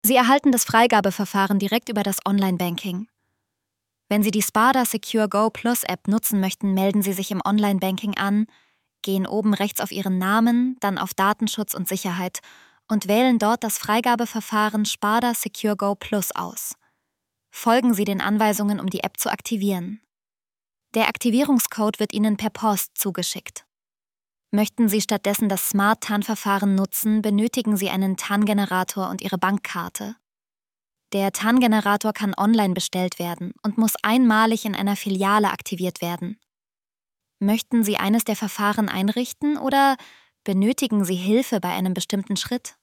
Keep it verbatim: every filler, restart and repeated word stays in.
Sie erhalten das Freigabeverfahren direkt über das Online-Banking. Wenn Sie die Sparda Secure Go Plus App nutzen möchten, melden Sie sich im Online-Banking an, gehen oben rechts auf Ihren Namen, dann auf Datenschutz und Sicherheit und wählen dort das Freigabeverfahren Sparda Secure Go Plus aus. Folgen Sie den Anweisungen, um die App zu aktivieren. Der Aktivierungscode wird Ihnen per Post zugeschickt. Möchten Sie stattdessen das Smart-T A N-Verfahren nutzen, benötigen Sie einen T A N-Generator und Ihre Bankkarte. Der T A N-Generator kann online bestellt werden und muss einmalig in einer Filiale aktiviert werden. Möchten Sie eines der Verfahren einrichten oder benötigen Sie Hilfe bei einem bestimmten Schritt?